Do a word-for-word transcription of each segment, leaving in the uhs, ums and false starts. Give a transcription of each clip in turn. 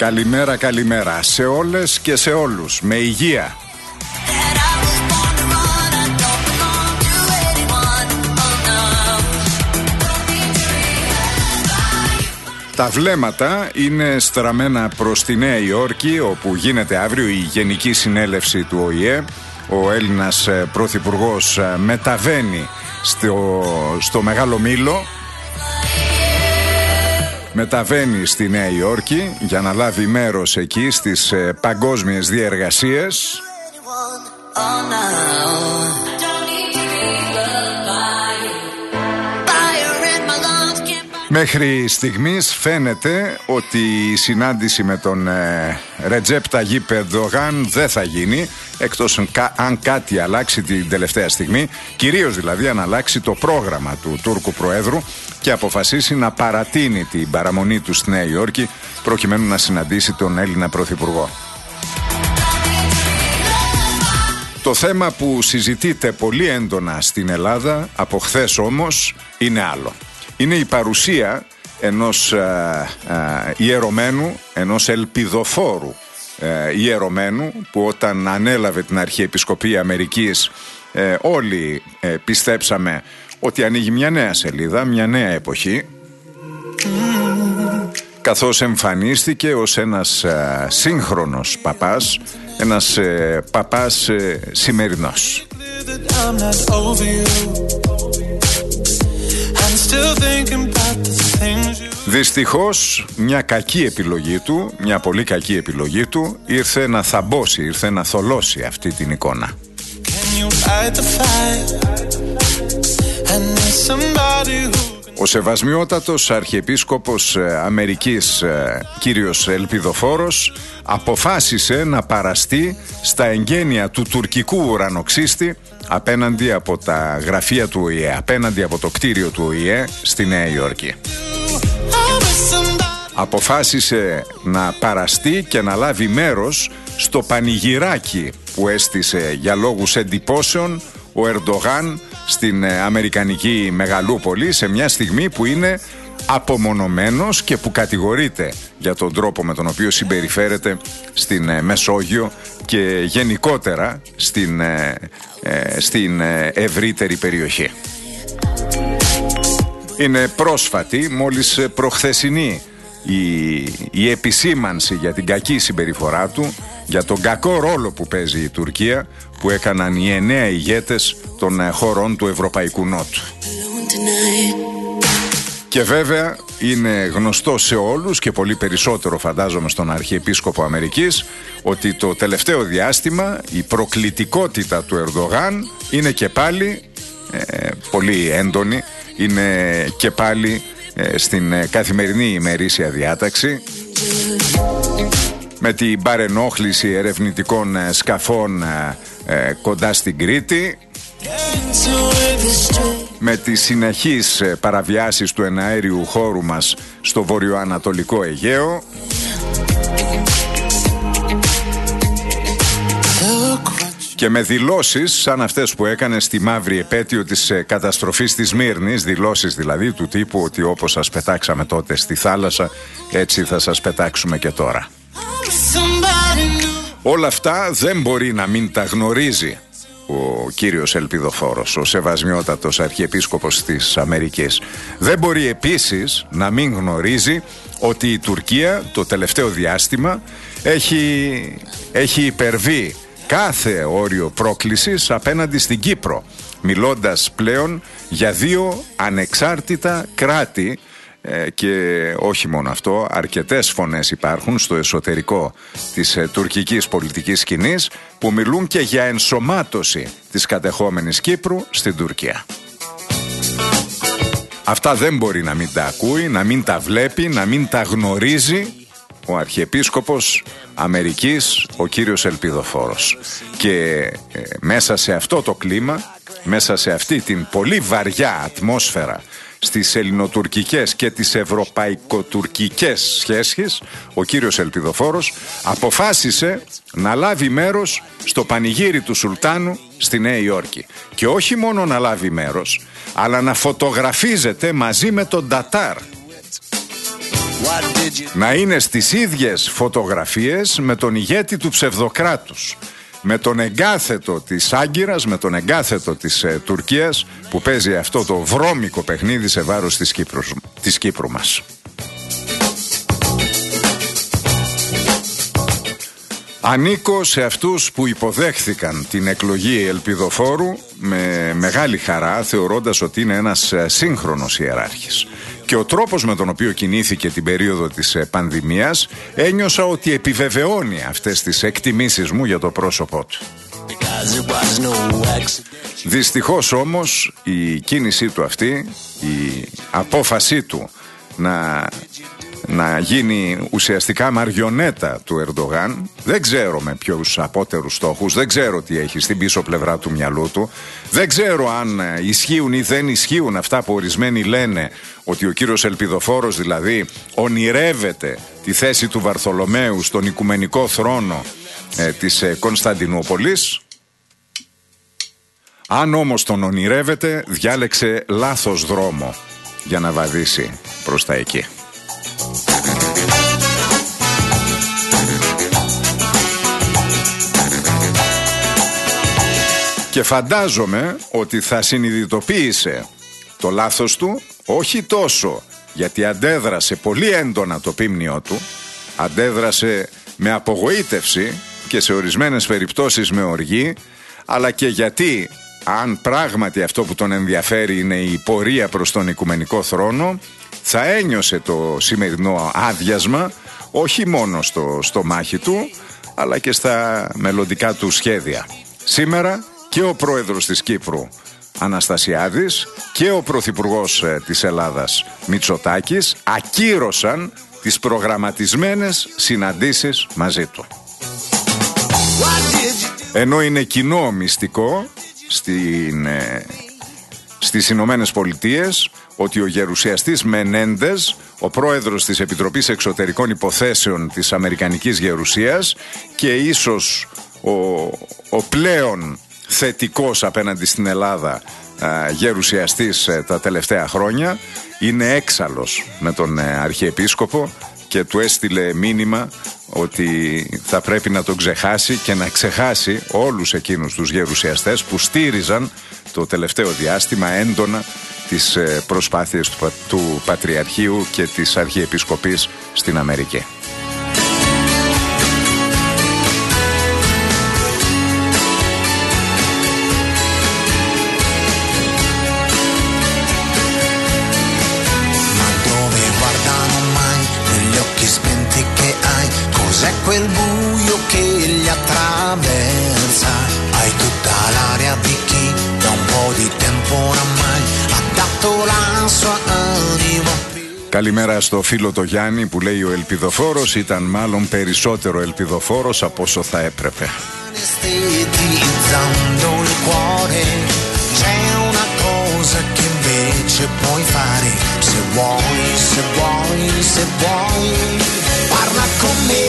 Καλημέρα, καλημέρα σε όλες και σε όλους. Με υγεία. Τα βλέμματα είναι στραμμένα προς τη Νέα Υόρκη, όπου γίνεται αύριο η Γενική Συνέλευση του Ο Η Ε. Ο Έλληνας Πρωθυπουργός μεταβαίνει στο, στο Μεγάλο Μήλο, μεταβαίνει στη Νέα Υόρκη για να λάβει μέρος εκεί στις ε, παγκόσμιες διεργασίες. Μέχρι στιγμής φαίνεται ότι η συνάντηση με τον ε, Ρετζέπ Ταγίπ Ερντογάν δεν θα γίνει, εκτός αν κάτι αλλάξει την τελευταία στιγμή, κυρίως δηλαδή αν αλλάξει το πρόγραμμα του Τούρκου Προέδρου και αποφασίσει να παρατείνει την παραμονή του στη Νέα Υόρκη προκειμένου να συναντήσει τον Έλληνα Πρωθυπουργό. Το θέμα που συζητείται πολύ έντονα στην Ελλάδα από χθες όμως είναι άλλο. Είναι η παρουσία ενός α, α, ιερωμένου, ενός ελπιδοφόρου α, ιερωμένου που όταν ανέλαβε την Αρχιεπισκοπή Αμερικής ε, όλοι ε, πιστέψαμε ότι ανοίγει μια νέα σελίδα, μια νέα εποχή, καθώς εμφανίστηκε ως ένας α, σύγχρονος παπάς, ένας ε, παπάς ε, σημερινός. Δυστυχώς μια κακή επιλογή του, μια πολύ κακή επιλογή του ήρθε να θαμπώσει, ήρθε να θολώσει αυτή την εικόνα. Ο σεβασμιότατος Αρχιεπίσκοπος Αμερικής κύριος Ελπιδοφόρος αποφάσισε να παραστεί στα εγγένεια του τουρκικού ουρανοξύστη απέναντι από τα γραφεία του Ο Η Ε, απέναντι από το κτίριο του Ο Η Ε στη Νέα Υόρκη. Αποφάσισε να παραστεί και να λάβει μέρος στο πανηγυράκι που έστησε για λόγους εντυπώσεων ο Ερντογάν στην αμερικανική μεγαλούπολη, σε μια στιγμή που είναι απομονωμένος και που κατηγορείται για τον τρόπο με τον οποίο συμπεριφέρεται στην Μεσόγειο και γενικότερα στην, ε, ε, στην ευρύτερη περιοχή. Είναι πρόσφατη, μόλις προχθεσινή, η, η επισήμανση για την κακή συμπεριφορά του, για τον κακό ρόλο που παίζει η Τουρκία, που έκαναν οι εννέα ηγέτες των χωρών του Ευρωπαϊκού Νότου. Και βέβαια είναι γνωστό σε όλους και πολύ περισσότερο φαντάζομαι στον Αρχιεπίσκοπο Αμερικής ότι το τελευταίο διάστημα η προκλητικότητα του Ερντογάν είναι και πάλι ε, πολύ έντονη, είναι και πάλι ε, στην καθημερινή ημερήσια διάταξη, με την παρενόχληση ερευνητικών σκαφών ε, ε, κοντά στην Κρήτη, με τις συνεχείς παραβιάσεις του εναέριου χώρου μας στο βορειοανατολικό Αιγαίο, και με δηλώσεις σαν αυτές που έκανε στη μαύρη επέτειο της καταστροφής της Σμύρνης, δηλώσεις δηλαδή του τύπου ότι όπως σας πετάξαμε τότε στη θάλασσα, έτσι θα σας πετάξουμε και τώρα. Όλα αυτά δεν μπορεί να μην τα γνωρίζει ο κύριος Ελπιδοφόρος, ο σεβασμιότατος Αρχιεπίσκοπος της Αμερικής. Δεν μπορεί επίσης να μην γνωρίζει ότι η Τουρκία το τελευταίο διάστημα έχει, έχει υπερβεί κάθε όριο πρόκλησης απέναντι στην Κύπρο, μιλώντας πλέον για δύο ανεξάρτητα κράτη. Ε, και όχι μόνο αυτό, αρκετές φωνές υπάρχουν στο εσωτερικό της ε, τουρκικής πολιτικής σκηνής που μιλούν και για ενσωμάτωση της κατεχόμενης Κύπρου στην Τουρκία. Αυτά δεν μπορεί να μην τα ακούει, να μην τα βλέπει, να μην τα γνωρίζει ο Αρχιεπίσκοπος Αμερικής, ο κύριος Ελπιδοφόρος. Και ε, μέσα σε αυτό το κλίμα, μέσα σε αυτή την πολύ βαριά ατμόσφαιρα στις ελληνοτουρκικές και τις ευρωπαϊκοτουρκικές σχέσεις, ο κύριος Ελπιδοφόρος αποφάσισε να λάβει μέρος στο πανηγύρι του Σουλτάνου στη Νέα Υόρκη. Και όχι μόνο να λάβει μέρος, αλλά να φωτογραφίζεται μαζί με τον Τατάρ. να είναι στις ίδιες φωτογραφίες με τον ηγέτη του ψευδοκράτους, με τον εγκάθετο της Άγκυρας, με τον εγκάθετο της ε, Τουρκίας, που παίζει αυτό το βρώμικο παιχνίδι σε βάρος της Κύπρου, της Κύπρου μας. Ανήκω σε αυτούς που υποδέχθηκαν την εκλογή Ελπιδοφόρου με μεγάλη χαρά, θεωρώντας ότι είναι ένας σύγχρονος ιεράρχης. Και ο τρόπος με τον οποίο κινήθηκε την περίοδο της πανδημίας, ένιωσα ότι επιβεβαιώνει αυτές τις εκτιμήσεις μου για το πρόσωπό του. Δυστυχώς όμως η κίνησή του αυτή, η απόφασή του να... να γίνει ουσιαστικά μαριονέτα του Ερντογάν, δεν ξέρω με ποιους απότερους στόχους, δεν ξέρω τι έχει στην πίσω πλευρά του μυαλού του, δεν ξέρω αν ισχύουν ή δεν ισχύουν αυτά που ορισμένοι λένε, ότι ο κύριος Ελπιδοφόρος δηλαδή ονειρεύεται τη θέση του Βαρθολομαίου στον οικουμενικό θρόνο ε, της ε, Κωνσταντινούπολης. Αν όμως τον ονειρεύεται, διάλεξε λάθος δρόμο για να βαδίσει προς τα εκεί. Και φαντάζομαι ότι θα συνειδητοποίησε το λάθος του, όχι τόσο γιατί αντέδρασε πολύ έντονα το πίμνιό του, αντέδρασε με απογοήτευση και σε ορισμένες περιπτώσεις με οργή, αλλά και γιατί αν πράγματι αυτό που τον ενδιαφέρει είναι η πορεία προς τον οικουμενικό θρόνο, θα ένιωσε το σημερινό άδειασμα όχι μόνο στο στομάχι του, αλλά και στα μελλοντικά του σχέδια. Σήμερα και ο πρόεδρος της Κύπρου Αναστασιάδης και ο πρωθυπουργός της Ελλάδας Μητσοτάκης ακύρωσαν τις προγραμματισμένες συναντήσεις μαζί του. Ενώ είναι κοινό μυστικό στην, ε, στις Ηνωμένες Πολιτείες ότι ο γερουσιαστής Μενέντες, ο πρόεδρος της Επιτροπής Εξωτερικών Υποθέσεων της Αμερικανικής Γερουσίας και ίσως ο, ο πλέον θετικός απέναντι στην Ελλάδα α, γερουσιαστής ε, τα τελευταία χρόνια, είναι έξαλλος με τον ε, Αρχιεπίσκοπο και του έστειλε μήνυμα ότι θα πρέπει να τον ξεχάσει και να ξεχάσει όλους εκείνους τους γερουσιαστές που στήριζαν το τελευταίο διάστημα έντονα τις ε, προσπάθειες του, του Πατριαρχείου και της Αρχιεπισκοπής στην Αμερική. Quel buio che li attraversa, hai tutta l'aria di chi da un po' di tempo oramai ha dato la sua anima. Καλημέρα στο φίλο το Γιάννη που λέει ο Ελπιδοφόρος ήταν μάλλον περισσότερο ελπιδοφόρος από όσο θα έπρεπε. Estetizzando il cuore c'è una cosa che invece puoi fare, se vuoi, se vuoi, se vuoi, parla con me.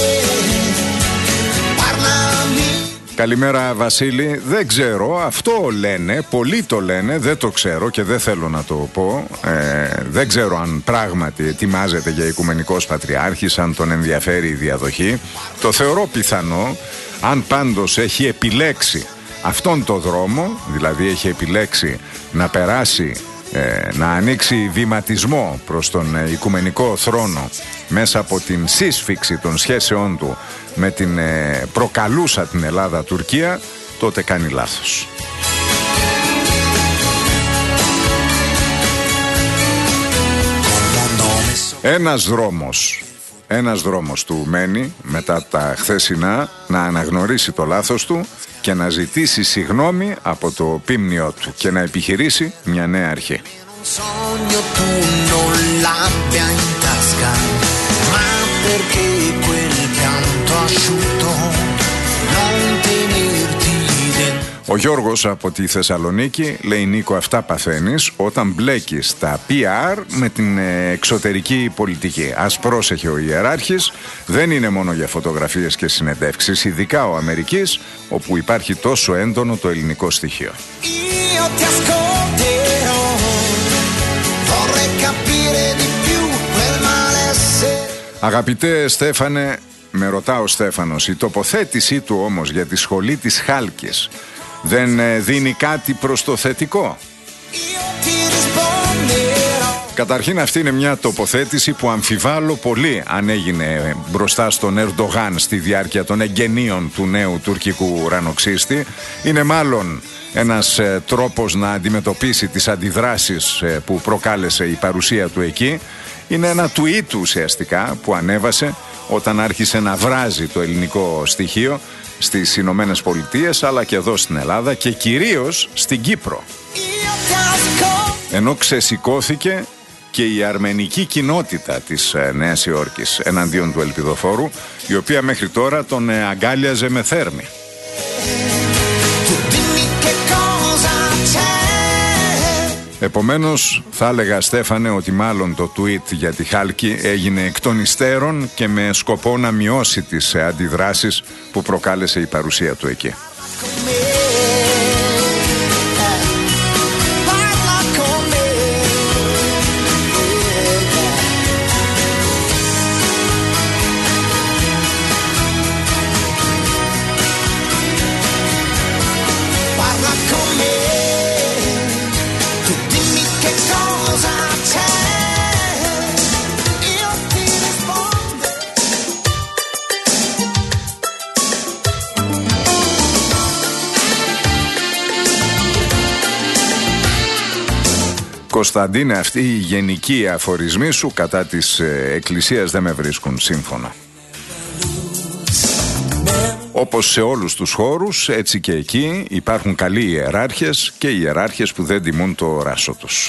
Καλημέρα Βασίλη, δεν ξέρω, αυτό λένε, πολλοί το λένε, δεν το ξέρω και δεν θέλω να το πω, ε, δεν ξέρω αν πράγματι ετοιμάζεται για Οικουμενικός Πατριάρχης, αν τον ενδιαφέρει η διαδοχή, το θεωρώ πιθανό, αν πάντως έχει επιλέξει αυτόν τον δρόμο, δηλαδή έχει επιλέξει να περάσει, ε, να ανοίξει βηματισμό προς τον ε, Οικουμενικό θρόνο μέσα από την σύσφυξη των σχέσεών του με την ε, προκαλούσα την Ελλάδα Τουρκία, τότε κάνει λάθος. Ένας δρόμος, ένας δρόμος του μένει μετά τα χθεσινά να αναγνωρίσει το λάθος του και να ζητήσει συγγνώμη από το πίμνιό του και να επιχειρήσει μια νέα αρχή. Ο Γιώργος από τη Θεσσαλονίκη λέει: Νίκο, αυτά παθαίνεις όταν μπλέκεις τα πι αρ με την εξωτερική πολιτική. Ας πρόσεχε ο ιεράρχης, δεν είναι μόνο για φωτογραφίες και συνεντεύξεις, ειδικά ο Αμερικής, όπου υπάρχει τόσο έντονο το ελληνικό στοιχείο. Αγαπητέ Στέφανε, με ρωτά ο Στέφανος, η τοποθέτησή του όμως για τη σχολή της Χάλκης δεν δίνει κάτι προς το θετικό? Καταρχήν αυτή είναι μια τοποθέτηση που αμφιβάλλω πολύ αν έγινε μπροστά στον Ερντογάν στη διάρκεια των εγγενείων του νέου τουρκικού ουρανοξύστη. Είναι μάλλον ένας ε, τρόπος να αντιμετωπίσει τις αντιδράσεις ε, που προκάλεσε η παρουσία του εκεί. Είναι ένα tweet ουσιαστικά που ανέβασε όταν άρχισε να βράζει το ελληνικό στοιχείο στις Ηνωμένες Πολιτείες, αλλά και εδώ στην Ελλάδα και κυρίως στην Κύπρο. Ενώ ξεσηκώθηκε και η αρμενική κοινότητα της Νέας Υόρκης εναντίον του ελπιδοφόρου, η οποία μέχρι τώρα τον αγκάλιαζε με θέρμη. Επομένως θα έλεγα, Στέφανε, ότι μάλλον το tweet για τη Χάλκη έγινε εκ των υστέρων και με σκοπό να μειώσει τις αντιδράσεις που προκάλεσε η παρουσία του εκεί. Κωνσταντίνε, αυτοί οι γενικοί αφορισμοί σου κατά της ε, Εκκλησίας δεν με βρίσκουν σύμφωνα. Όπως σε όλους τους χώρους, έτσι και εκεί υπάρχουν καλοί ιεράρχες και ιεράρχες που δεν τιμούν το ράσο τους.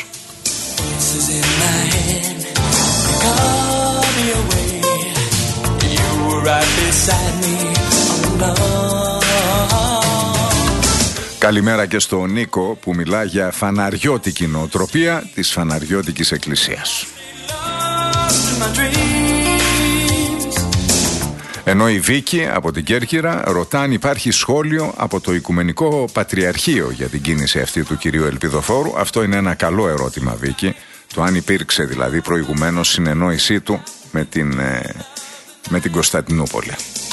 Καλημέρα και στο Νίκο που μιλά για φαναριώτικη νοοτροπία της φαναριώτικης εκκλησίας. Ενώ η Βίκη από την Κέρκυρα ρωτά αν υπάρχει σχόλιο από το Οικουμενικό Πατριαρχείο για την κίνηση αυτή του κυρίου Ελπιδοφόρου. Αυτό είναι ένα καλό ερώτημα, Βίκη. Το αν υπήρξε δηλαδή προηγουμένως συνεννόησή του με την, με την Κωνσταντινούπολη.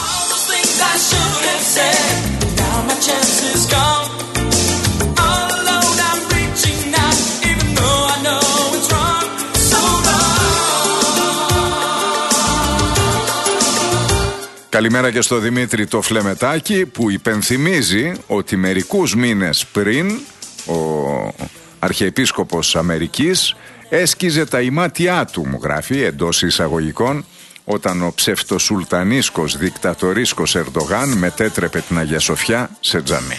Καλημέρα και στο Δημήτρη το Φλεμετάκι που υπενθυμίζει ότι μερικούς μήνες πριν ο Αρχιεπίσκοπος Αμερικής έσκιζε τα ημάτια του, μου γράφει, εντός εισαγωγικών, όταν ο ψευτοσουλτανίσκος δικτατορίσκος Ερντογάν μετέτρεπε την Αγία Σοφιά σε τζαμί.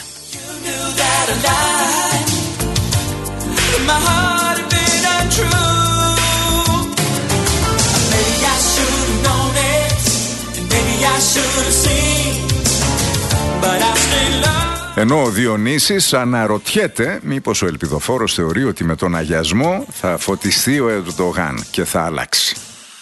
Ενώ ο Διονύσης αναρωτιέται μήπως ο Ελπιδοφόρος θεωρεί ότι με τον αγιασμό θα φωτιστεί ο Ερντογάν και θα αλλάξει.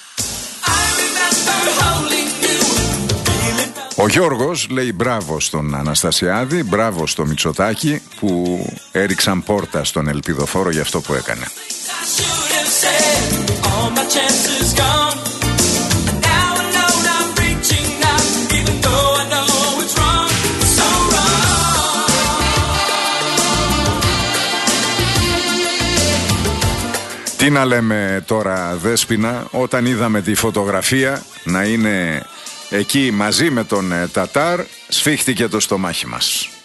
Ο Γιώργος λέει μπράβο στον Αναστασιάδη, μπράβο στο Μητσοτάκη που έριξαν πόρτα στον Ελπιδοφόρο για αυτό που έκανε. Τι να λέμε τώρα, Δέσποινα, όταν είδαμε τη φωτογραφία να είναι εκεί μαζί με τον Τατάρ, σφίχτηκε το στομάχι μας.